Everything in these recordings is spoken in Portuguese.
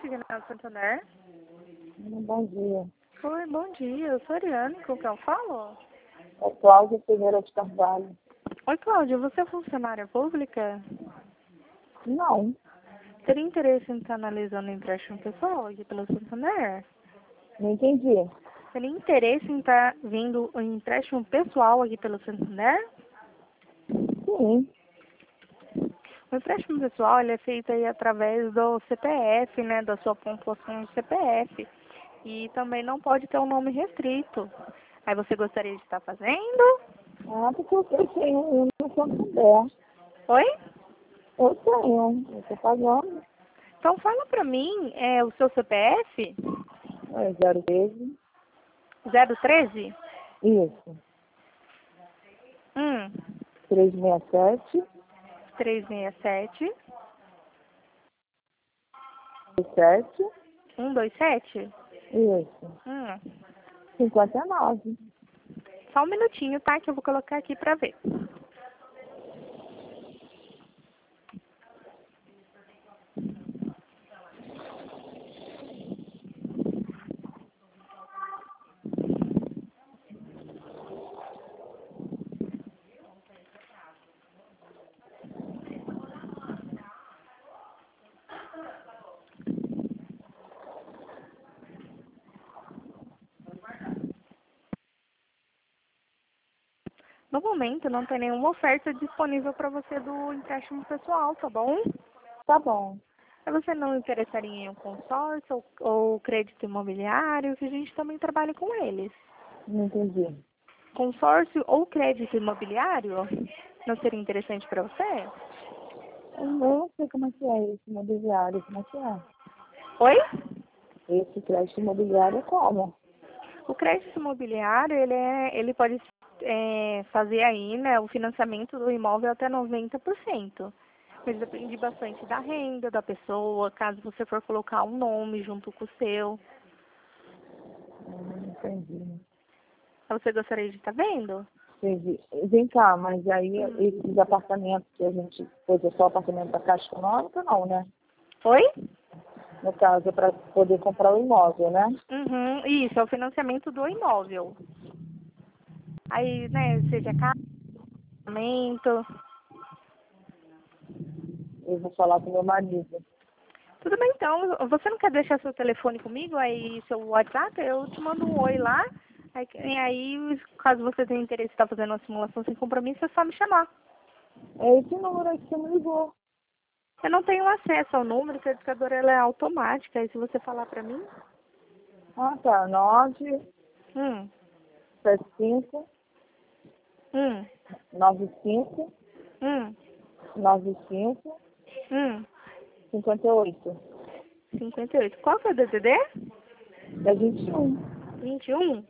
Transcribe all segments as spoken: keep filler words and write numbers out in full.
Signal Santander. Bom dia. Oi, bom dia. Eu sou a Ariane, com quem eu falo? É Cláudia Ferreira de Carvalho. Oi, Cláudia, você é funcionária pública? Não, Teria interesse em estar analisando o empréstimo pessoal aqui pelo Santander? não entendi. Teria interesse em estar vendo o empréstimo pessoal aqui pelo Santander? Sim. O empréstimo pessoal ele é feito aí através do C P F, né, da sua pontuação do C P F. E também não pode ter um nome restrito. Aí você gostaria de estar fazendo? Ah, porque eu tenho um no Santander. Oi? Eu tenho, eu estou pagando. Então fala pra mim, é o seu C P F? É zero treze. zero treze? Isso. Hum. trezentos e sessenta e sete. trezentos e sessenta e sete. sete. cento e vinte e sete? Isso. Hum. cinquenta e nove. Só um minutinho, tá? Que eu vou colocar aqui pra ver. No momento, não tem nenhuma oferta disponível para você do empréstimo pessoal, tá bom? Tá bom. Aí você não interessaria em um consórcio ou, ou crédito imobiliário, que a gente também trabalha com eles. Não entendi. Consórcio ou crédito imobiliário não seria interessante para você? Eu não sei como é que é esse imobiliário, como é que é? Oi? Esse crédito imobiliário é como? O crédito imobiliário, ele, é, ele pode é, fazer aí, né, o financiamento do imóvel até noventa por cento. Mas depende bastante da renda da pessoa, caso você for colocar um nome junto com o seu. Não entendi. Você gostaria de estar vendo? Entendi. Vem cá, mas aí Hum. esses apartamentos que a gente pôs é só apartamento da Caixa Econômica, não, né? Oi? No caso, é para poder comprar o imóvel, né? Uhum, isso, é o financiamento do imóvel. Aí, né, seja casamento. Eu vou falar com meu marido. Tudo bem, então. Você não quer deixar seu telefone comigo, aí seu WhatsApp? Eu te mando um oi lá. Aí, e aí, caso você tenha interesse em estar fazendo uma simulação sem compromisso, é só me chamar. É esse número aí que você me ligou. Eu não tenho acesso ao número, porque a educadora ela é automática. Aí se você falar pra mim... Ah, tá. nove Hum, sete cinco hum, nove cinco hum, nove cinco hum. cinquenta e oito. cinquenta e oito. Qual que é o D D D? É vinte e um. vinte e um?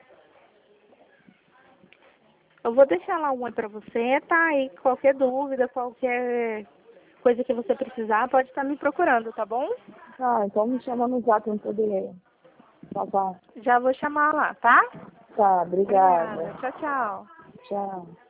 Eu vou deixar lá um oi pra você, tá? E qualquer dúvida, qualquer coisa que você precisar, pode estar me procurando, tá bom? Ah, então me chama no zap pra eu poder falar. Já vou chamar lá, tá? Tá, obrigada. Obrigada. Tchau, tchau. Tchau.